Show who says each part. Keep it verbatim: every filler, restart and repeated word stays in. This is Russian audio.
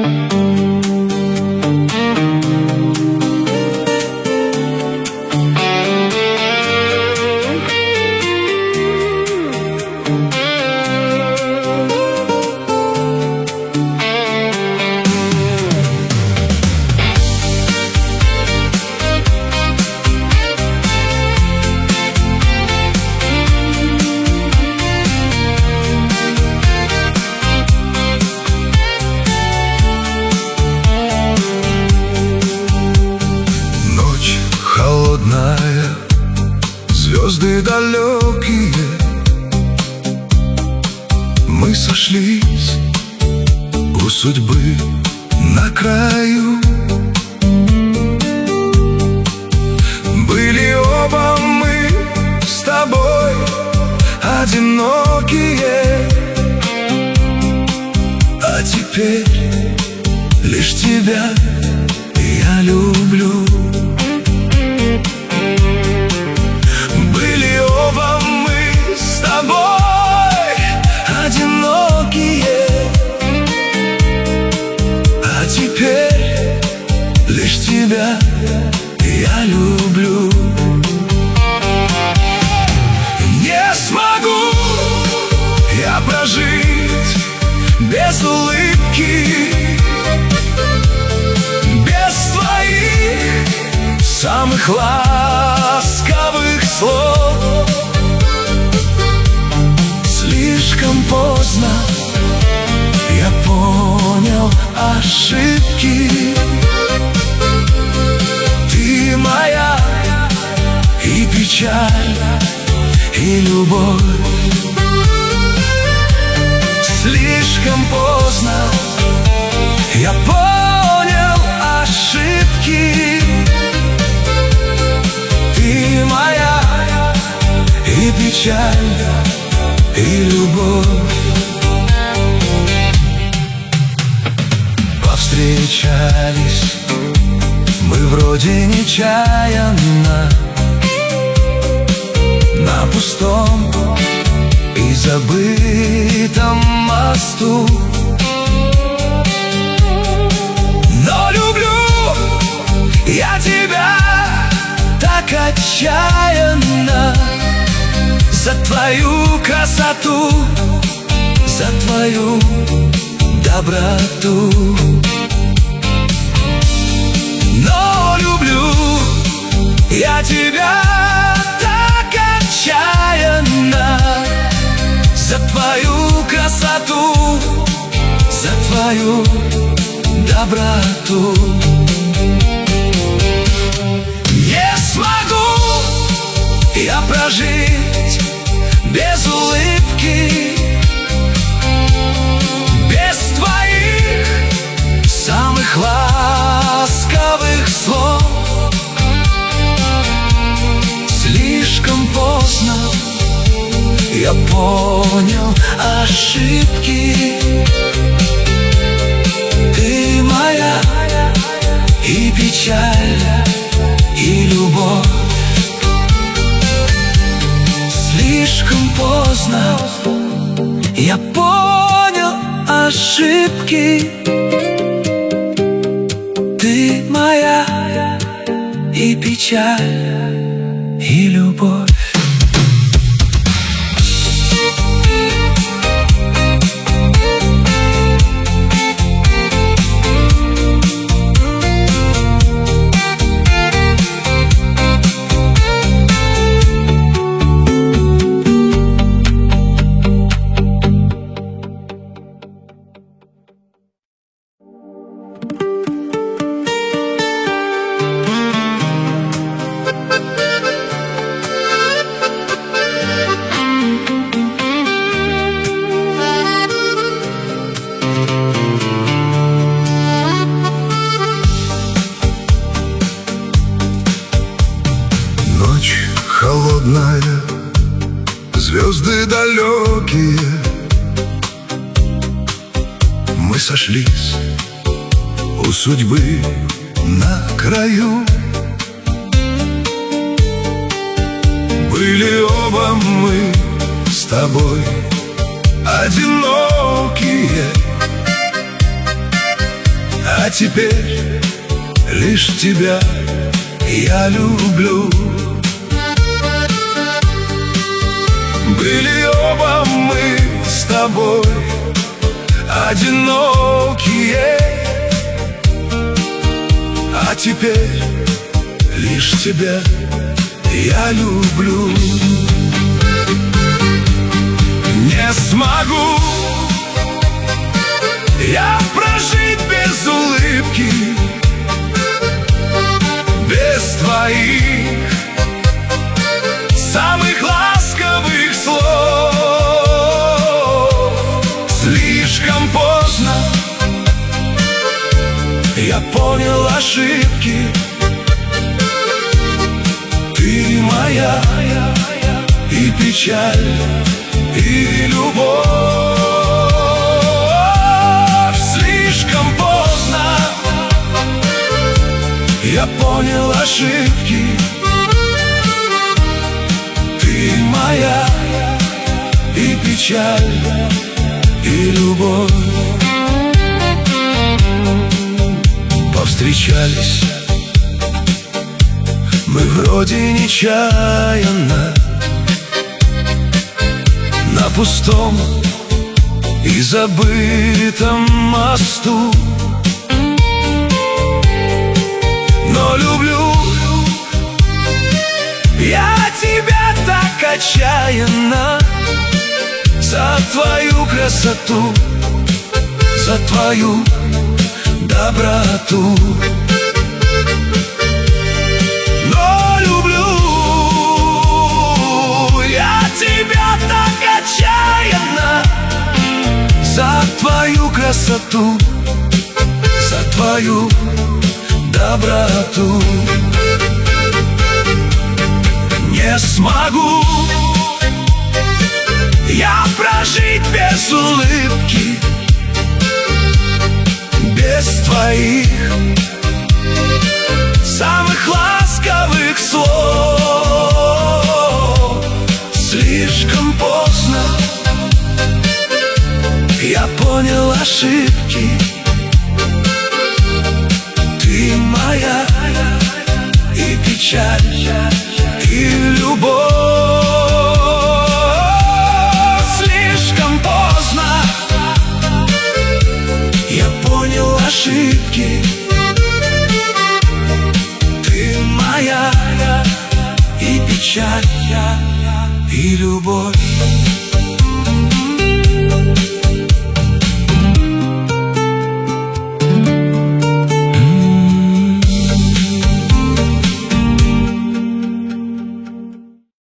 Speaker 1: Звезды далекие, мы сошлись у судьбы на краю. Были оба мы с тобой одинокие, а теперь лишь тебя я люблю. Были оба мы с тобой одинокие, а теперь лишь тебя я люблю. Не смогу я прожить без улыбки, без твоих самых ласковых слов. Слишком поздно я понял ошибки. Ты моя и печаль, и любовь. Слишком поздно я понял ошибки. Ты моя и печаль, и любовь. Повстречались мы вроде нечаянно на пустом и забытом мосту. Но люблю я тебя так отчаянно за твою красоту, за твою доброту. Но люблю я тебя так отчаянно за твою красоту, за твою доброту. Не смогу я прожить без улыбки, без твоих самых ласковых слов. Слишком поздно я понял ошибки. Ты моя и печаль, и любовь. Слишком поздно я понял ошибки. Ты моя и печаль, и любовь. Ночь холодная, звезды далекие, мы сошлись у судьбы на краю. Были оба мы с тобой одинокие, теперь лишь тебя я люблю. Были оба мы с тобой одинокие, а теперь лишь тебя я люблю. Не смогу я прожить без улыбки, без твоих самых ласковых слов. Слишком поздно я понял ошибки. Ты моя и печаль, и любовь. Слишком поздно я понял ошибки. Ты моя и печаль, и любовь. Повстречались мы вроде нечаянно на пустом и забытом мосту. Но люблю я тебя так отчаянно за твою красоту, за твою доброту. Но люблю я тебя так отчаянно за твою красоту, за твою доброту. Не смогу я прожить без улыбки, без твоих самых ласковых слов. Слишком поздно я понял ошибки. Ты моя и печаль, и любовь. Слишком поздно я понял ошибки.